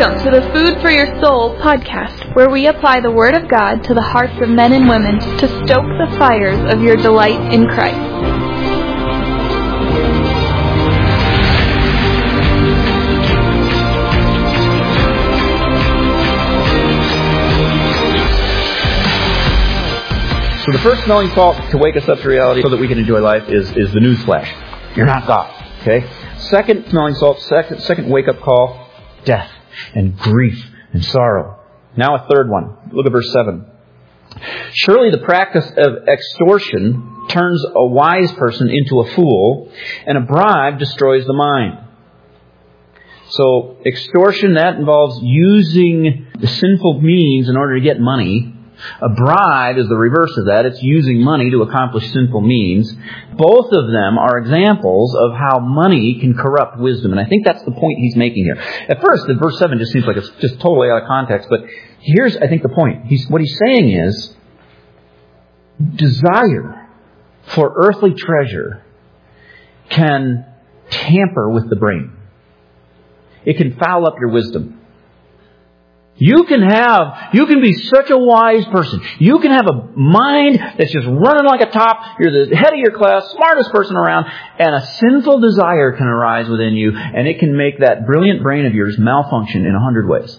Welcome to the Food for Your Soul podcast, where we apply the Word of God to the hearts of men and women to stoke the fires of your delight in Christ. So the first smelling salt to wake us up to reality so that we can enjoy life is the news flash. You're not God. Okay? Second smelling salt, second wake-up call, death and grief and sorrow. Now a third one. Look at verse 7. Surely the practice of extortion turns a wise person into a fool, and a bribe destroys the mind. So extortion, that involves using the sinful means in order to get money. A bribe is the reverse of that. It's using money to accomplish sinful means. Both of them are examples of how money can corrupt wisdom. And I think that's the point he's making here. At first, in verse 7 just seems like it's just totally out of context. But here's, I think, the point. What he's saying is, desire for earthly treasure can tamper with the brain. It can foul up your wisdom. You can be such a wise person. You can have a mind that's just running like a top. You're the head of your class, smartest person around, and a sinful desire can arise within you, and it can make that brilliant brain of yours malfunction in 100 ways.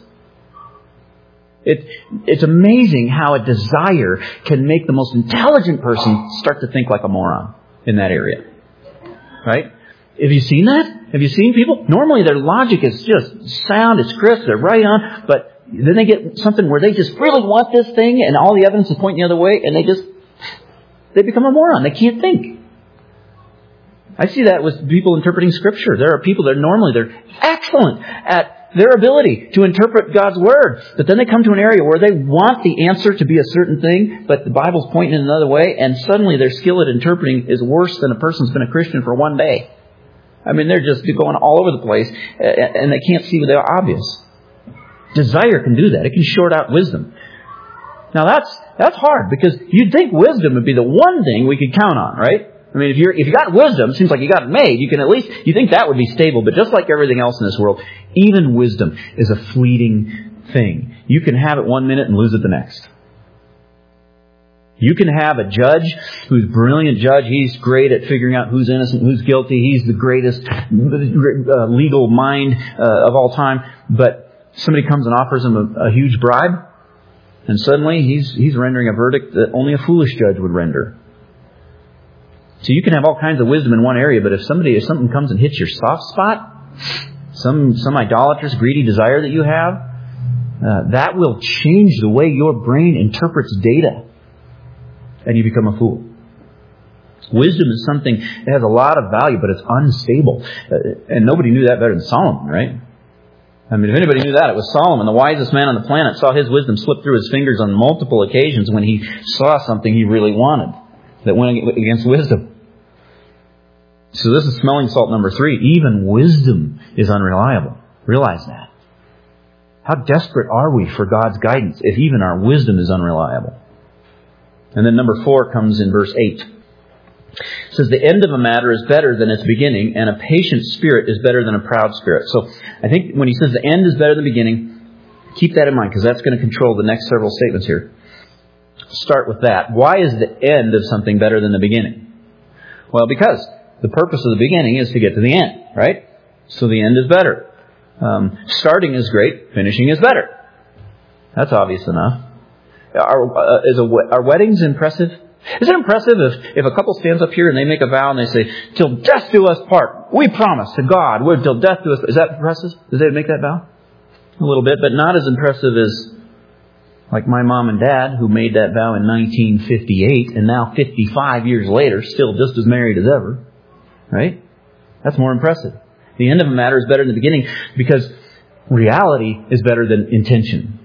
It's amazing how a desire can make the most intelligent person start to think like a moron in that area. Right? Have you seen that? Have you seen people? Normally their logic is just sound, it's crisp, they're right on, but then they get something where they just really want this thing and all the evidence is pointing the other way, and they become a moron. They can't think. I see that with people interpreting Scripture. There are people that they're excellent at their ability to interpret God's Word. But then they come to an area where they want the answer to be a certain thing, but the Bible's pointing in another way, and suddenly their skill at interpreting is worse than a person's been a Christian for one day. I mean, they're just going all over the place, and they can't see the obvious. Desire can do that. It can short out wisdom. Now that's hard, because you'd think wisdom would be the one thing we could count on, right? I mean, if you got wisdom, it seems like you got it made. You think that would be stable. But just like everything else in this world, even wisdom is a fleeting thing. You can have it one minute and lose it the next. You can have a judge who's a brilliant judge. He's great at figuring out who's innocent, who's guilty. He's the greatest legal mind of all time. But somebody comes and offers him a huge bribe, and suddenly he's rendering a verdict that only a foolish judge would render. So you can have all kinds of wisdom in one area, but if something comes and hits your soft spot, some idolatrous, greedy desire that you have, that will change the way your brain interprets data, and you become a fool. Wisdom is something that has a lot of value, but it's unstable. And nobody knew that better than Solomon, right? I mean, if anybody knew that, it was Solomon, the wisest man on the planet, saw his wisdom slip through his fingers on multiple occasions when he saw something he really wanted that went against wisdom. So this is smelling salt number 3. Even wisdom is unreliable. Realize that. How desperate are we for God's guidance if even our wisdom is unreliable? And then number 4 comes in verse 8. It says, the end of a matter is better than its beginning, and a patient spirit is better than a proud spirit. So I think when he says the end is better than the beginning, keep that in mind, because that's going to control the next several statements here. Start with that. Why is the end of something better than the beginning? Well, because the purpose of the beginning is to get to the end, right? So the end is better. Starting is great, finishing is better. That's obvious enough. Are weddings impressive? Is it impressive if a couple stands up here and they make a vow and they say, till death do us part, we promise to God, we're till death do us part. Is that impressive? Does they make that vow? A little bit, but not as impressive as like my mom and dad, who made that vow in 1958 and now 55 years later, still just as married as ever. Right? That's more impressive. The end of a matter is better than the beginning, because reality is better than intention.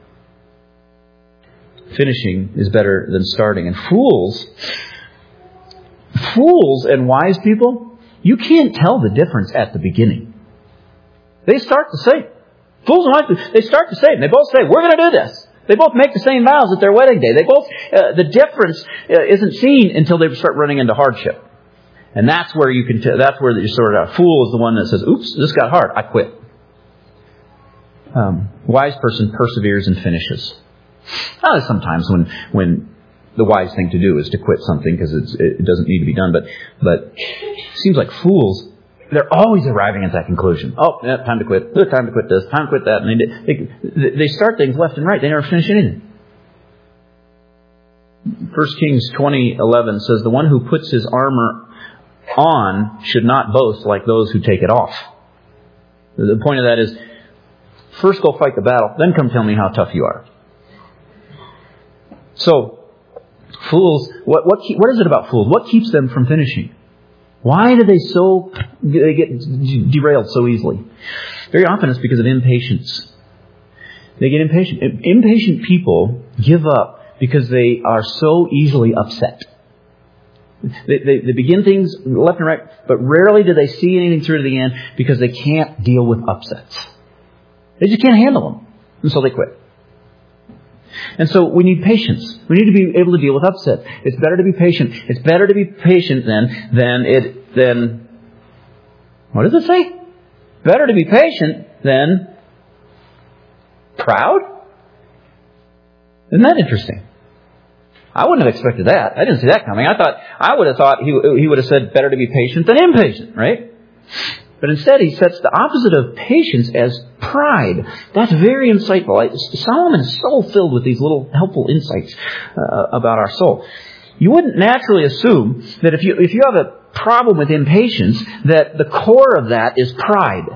Finishing is better than starting. And fools and wise people, you can't tell the difference at the beginning. They start the same. Fools and wise people, they start the same. They both say, we're going to do this. They both make the same vows at their wedding day. They both, the difference isn't seen until they start running into hardship. And that's where you can that's where you sort it out. Fool is the one that says, oops, this got hard, I quit. Wise person perseveres and finishes. Sometimes when the wise thing to do is to quit something because it doesn't need to be done, but it seems like fools, they're always arriving at that conclusion. Oh, yeah, time to quit. Time to quit this. Time to quit that. And they start things left and right. They never finish anything. 1 Kings 20:11 says, "The one who puts his armor on should not boast like those who take it off." The point of that is, first go fight the battle, then come tell me how tough you are. So, fools, what is it about fools? What keeps them from finishing? Why do they get derailed so easily? Very often it's because of impatience. They get impatient. Impatient people give up because they are so easily upset. They begin things left and right, but rarely do they see anything through to the end because they can't deal with upsets. They just can't handle them, and so they quit. And so we need patience. We need to be able to deal with upset. It's better to be patient. It's better to be patient than what does it say? Better to be patient than proud? Isn't that interesting? I wouldn't have expected that. I didn't see that coming. I would have thought he would have said better to be patient than impatient, right? But instead he sets the opposite of patience as pride. That's very insightful. Solomon is so filled with these little helpful insights about our soul. You wouldn't naturally assume that if you have a problem with impatience, that the core of that is pride.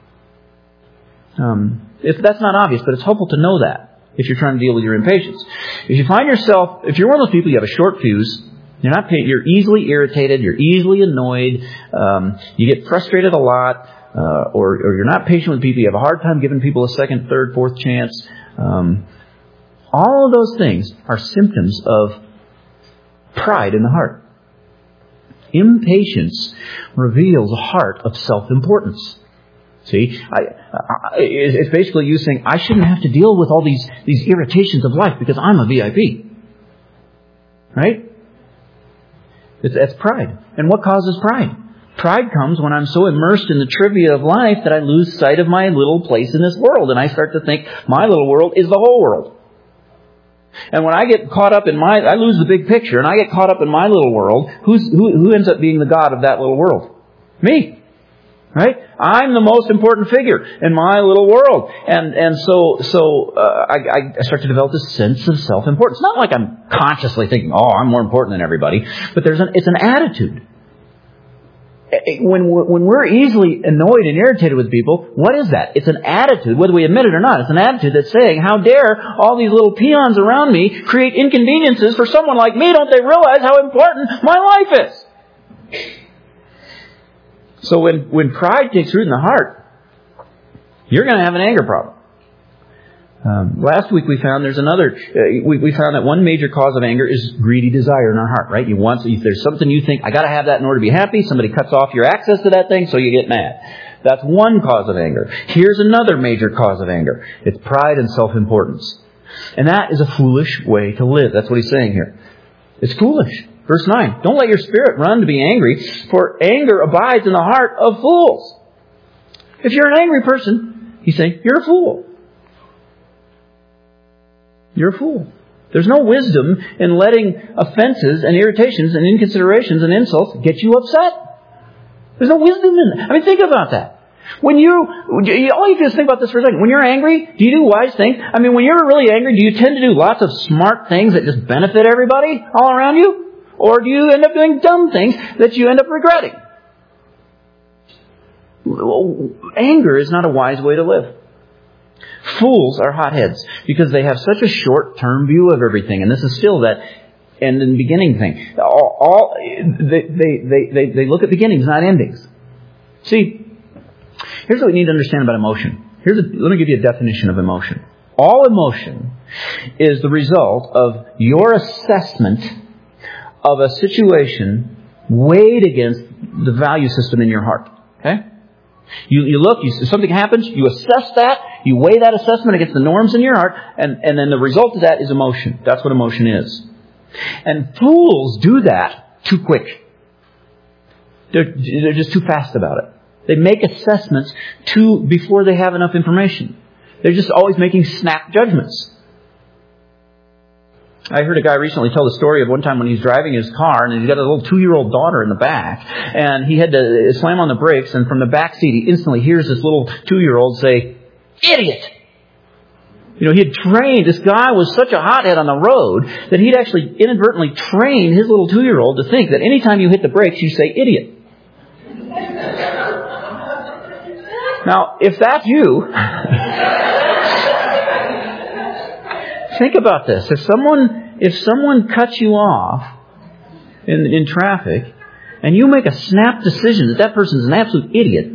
If that's not obvious, but it's helpful to know that if you're trying to deal with your impatience. If you're one of those people, you have a short fuse, you're easily irritated, you're easily annoyed, you get frustrated a lot, or you're not patient with people, you have a hard time giving people a second, third, fourth chance. All of those things are symptoms of pride in the heart. Impatience reveals a heart of self-importance. See, it's basically you saying, I shouldn't have to deal with all these irritations of life because I'm a VIP. Right? That's pride. And what causes pride? Pride comes when I'm so immersed in the trivia of life that I lose sight of my little place in this world. And I start to think my little world is the whole world. And when I get caught up I lose the big picture and I get caught up in my little world, who ends up being the God of that little world? Me. Right? I'm the most important figure in my little world. And so I start to develop this sense of self-importance. Not like I'm consciously thinking, I'm more important than everybody. But it's an attitude. When we're easily annoyed and irritated with people, what is that? It's an attitude, whether we admit it or not. It's an attitude that's saying, how dare all these little peons around me create inconveniences for someone like me? Don't they realize how important my life is? So when pride takes root in the heart, you're going to have an anger problem. Last week we found we found that one major cause of anger is greedy desire in our heart, right? If there's something you think, I got to have that in order to be happy, somebody cuts off your access to that thing, so you get mad. That's one cause of anger. Here's another major cause of anger. It's pride and self-importance. And that is a foolish way to live. That's what he's saying here. It's foolish. Verse 9, don't let your spirit run to be angry, for anger abides in the heart of fools. If you're an angry person, he's saying, you're a fool. You're a fool. There's no wisdom in letting offenses and irritations and inconsiderations and insults get you upset. There's no wisdom in it. I mean, think about that. All you have to think about this for a second. When you're angry, do you do wise things? I mean, when you're really angry, do you tend to do lots of smart things that just benefit everybody all around you? Or do you end up doing dumb things that you end up regretting? Anger is not a wise way to live. Fools are hotheads because they have such a short-term view of everything. And this is still that end and beginning thing. They look at beginnings, not endings. See, here's what we need to understand about emotion. Let me give you a definition of emotion. All emotion is the result of your assessment of a situation weighed against the value system in your heart. Okay? You look, something happens, you assess that, you weigh that assessment against the norms in your heart, and then the result of that is emotion. That's what emotion is. And fools do that too quick. They're just too fast about it. They make assessments before they have enough information. They're just always making snap judgments. I heard a guy recently tell the story of one time when he's driving his car and he's got a little 2-year-old daughter in the back, and he had to slam on the brakes, and from the back seat he instantly hears this little 2-year-old say, "Idiot!" You know, he had trained, this guy was such a hothead on the road that he'd actually inadvertently trained his little 2-year-old to think that anytime you hit the brakes you say, "Idiot." Now, if that's you, think about this. If someone cuts you off in traffic, and you make a snap decision that person's an absolute idiot,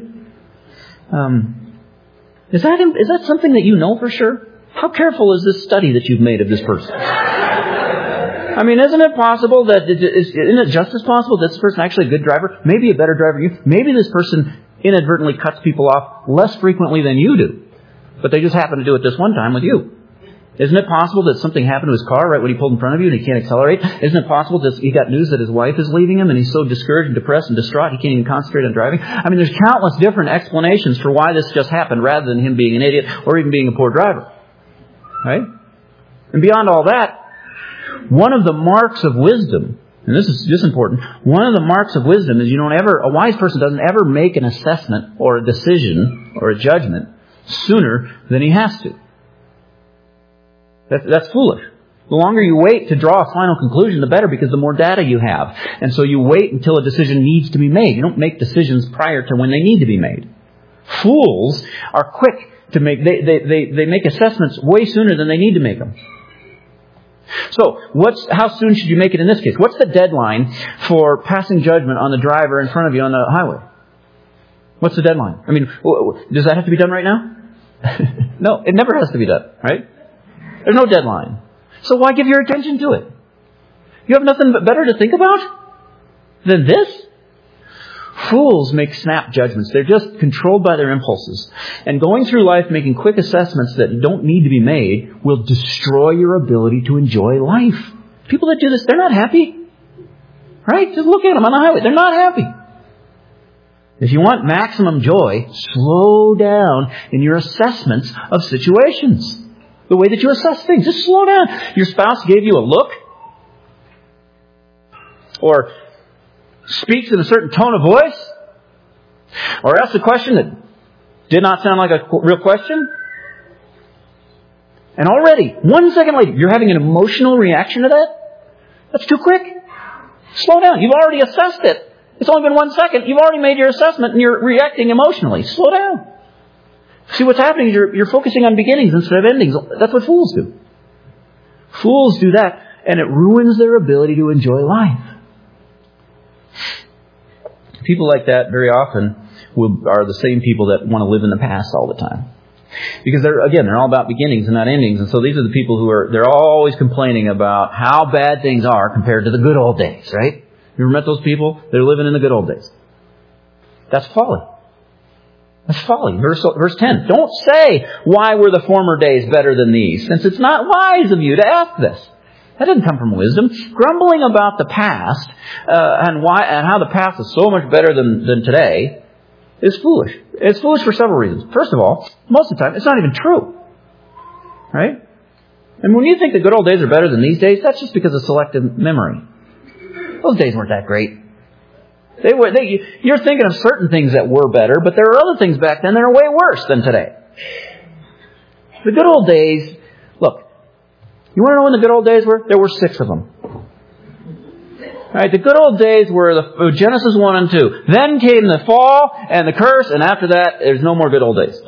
is that something that you know for sure? How careful is this study that you've made of this person? I mean, isn't it possible isn't it just as possible that this person actually a good driver, maybe a better driver than you? Maybe this person inadvertently cuts people off less frequently than you do, but they just happen to do it this one time with you. Isn't it possible that something happened to his car right when he pulled in front of you and he can't accelerate? Isn't it possible that he got news that his wife is leaving him and he's so discouraged and depressed and distraught he can't even concentrate on driving? I mean, there's countless different explanations for why this just happened rather than him being an idiot or even being a poor driver. Right? And beyond all that, one of the marks of wisdom, and this is important, one of the marks of wisdom is a wise person doesn't ever make an assessment or a decision or a judgment sooner than he has to. That's foolish. The longer you wait to draw a final conclusion, the better, because the more data you have. And so you wait until a decision needs to be made. You don't make decisions prior to when they need to be made. Fools are quick to make, they make assessments way sooner than they need to make them. So, how soon should you make it in this case? What's the deadline for passing judgment on the driver in front of you on the highway? What's the deadline? I mean, does that have to be done right now? No, it never has to be done, right? There's no deadline. So why give your attention to it? You have nothing better to think about than this? Fools make snap judgments. They're just controlled by their impulses. And going through life making quick assessments that don't need to be made will destroy your ability to enjoy life. People that do this, they're not happy. Right? Just look at them on the highway. They're not happy. If you want maximum joy, slow down in your assessments of situations. The way that you assess things. Just slow down. Your spouse gave you a look, or speaks in a certain tone of voice, or asks a question that did not sound like a real question, and already, 1 second later, you're having an emotional reaction to that? That's too quick. Slow down. You've already assessed it. It's only been 1 second. You've already made your assessment and you're reacting emotionally. Slow down. See, what's happening is you're focusing on beginnings instead of endings. That's what fools do. Fools do that, and it ruins their ability to enjoy life. People like that very often are the same people that want to live in the past all the time. Because they're all about beginnings and not endings. And so these are the people they're always complaining about how bad things are compared to the good old days, right? You ever met those people? They're living in the good old days. That's folly. That's folly. Verse 10. Don't say, why were the former days better than these? Since it's not wise of you to ask this. That doesn't come from wisdom. Grumbling about the past and how the past is so much better than today is foolish. It's foolish for several reasons. First of all, most of the time, it's not even true. Right? And when you think the good old days are better than these days, that's just because of selective memory. Those days weren't that great. You're thinking of certain things that were better, but there are other things back then that are way worse than today. The good old days, look, you want to know when the good old days were? There were 6 of them. Right, the good old days were Genesis 1 and 2. Then came the fall and the curse, and after that, there's no more good old days.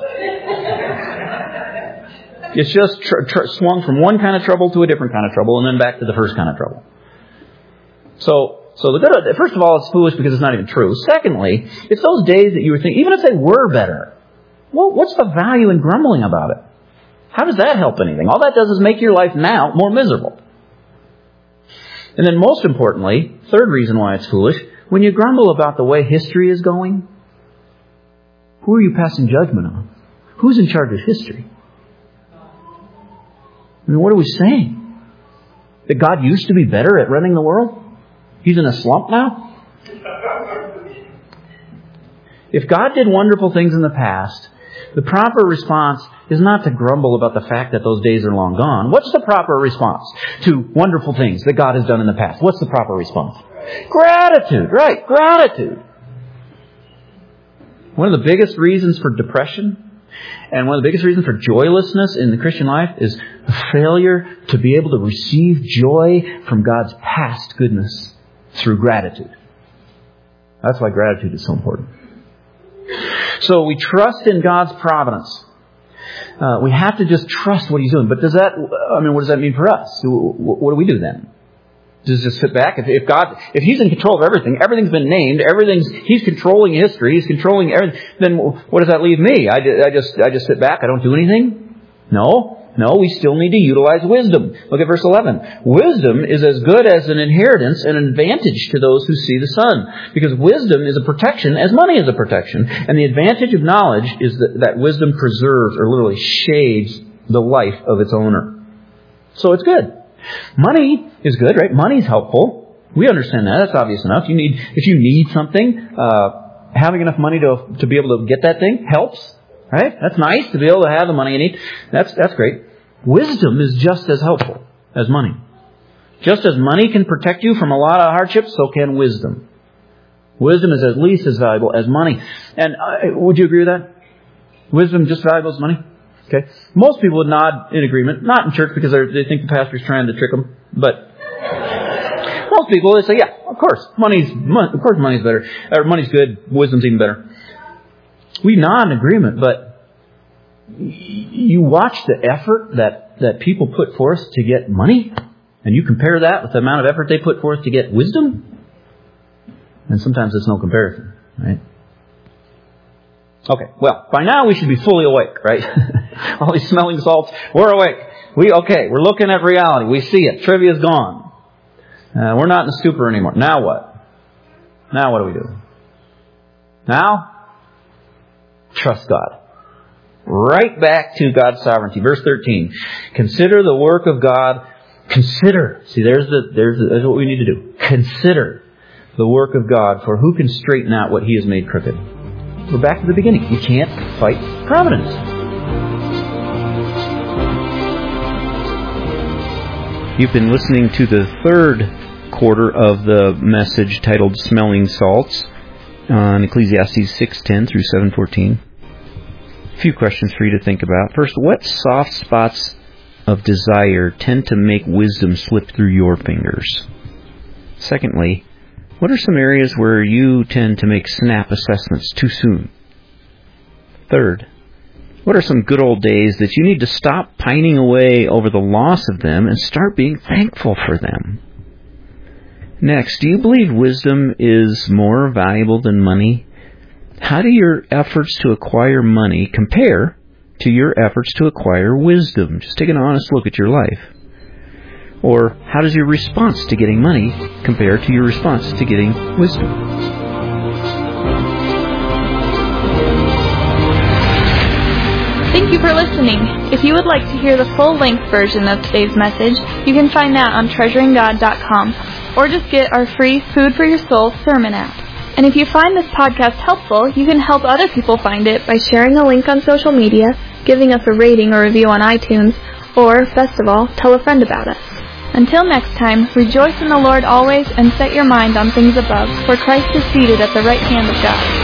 It's just swung from one kind of trouble to a different kind of trouble, and then back to the first kind of trouble. So the good, first of all, it's foolish because it's not even true. Secondly, it's those days that you were thinking, even if they were better, well, what's the value in grumbling about it? How does that help anything? All that does is make your life now more miserable. And then most importantly, third reason why it's foolish, when you grumble about the way history is going, who are you passing judgment on? Who's in charge of history? I mean, what are we saying? That God used to be better at running the world? He's in a slump now? If God did wonderful things in the past, The proper response is not to grumble about the fact that those days are long gone. What's the proper response to wonderful things that God has done in the past? What's the proper response? Gratitude, right? Gratitude. One of the biggest reasons for depression and one of the biggest reasons for joylessness in the Christian life is the failure to be able to receive joy from God's past goodness through gratitude. That's why gratitude is so important. So we trust in God's providence. We have to just trust what He's doing. But what does that mean for us? What do we do then? Just sit back? If He's in control of everything, everything's been named, He's controlling history, He's controlling everything, then what does that leave me? I just sit back, I don't do anything? No, we still need to utilize wisdom. Look at verse 11. Wisdom is as good as an inheritance and an advantage to those who see the sun. Because wisdom is a protection as money is a protection. And the advantage of knowledge is that wisdom preserves or literally shades the life of its owner. So it's good. Money is good, right? Money's helpful. We understand that. That's obvious enough. If you need something, having enough money to be able to get that thing helps. Right? That's nice to be able to have the money you need. That's great. Wisdom is just as helpful as money. Just as money can protect you from a lot of hardships, so can wisdom. Wisdom is at least as valuable as money. And would you agree with that? Wisdom just as valuable as money? Okay. Most people would nod in agreement. Not in church because they think the pastor's trying to trick them. But most people, they say, yeah, of course, money's better. Or money's good. Wisdom's even better. We nod in agreement, but you watch the effort that people put forth to get money, and you compare that with the amount of effort they put forth to get wisdom, and sometimes there's no comparison, right? Okay, well, by now we should be fully awake, right? All these smelling salts, we're awake. We're looking at reality. We see it. Trivia's gone. We're not in the stupor anymore. Now what? Now what do we do? Now? Trust God. Right back to God's sovereignty. Verse 13. Consider the work of God. Consider. See, there's what we need to do. Consider the work of God, for who can straighten out what He has made crooked? We're back to the beginning. You can't fight providence. You've been listening to the third quarter of the message titled Smelling Salts on Ecclesiastes 6:10 through 7:14. A few questions for you to think about. First, what soft spots of desire tend to make wisdom slip through your fingers? Secondly, what are some areas where you tend to make snap assessments too soon? Third, what are some good old days that you need to stop pining away over the loss of them and start being thankful for them? Next, do you believe wisdom is more valuable than money? How do your efforts to acquire money compare to your efforts to acquire wisdom? Just take an honest look at your life. Or how does your response to getting money compare to your response to getting wisdom? Thank you for listening. If you would like to hear the full-length version of today's message, you can find that on treasuringgod.com, or just get our free Food for Your Soul sermon app. And if you find this podcast helpful, you can help other people find it by sharing a link on social media, giving us a rating or review on iTunes, or, best of all, tell a friend about us. Until next time, rejoice in the Lord always and set your mind on things above, for Christ is seated at the right hand of God.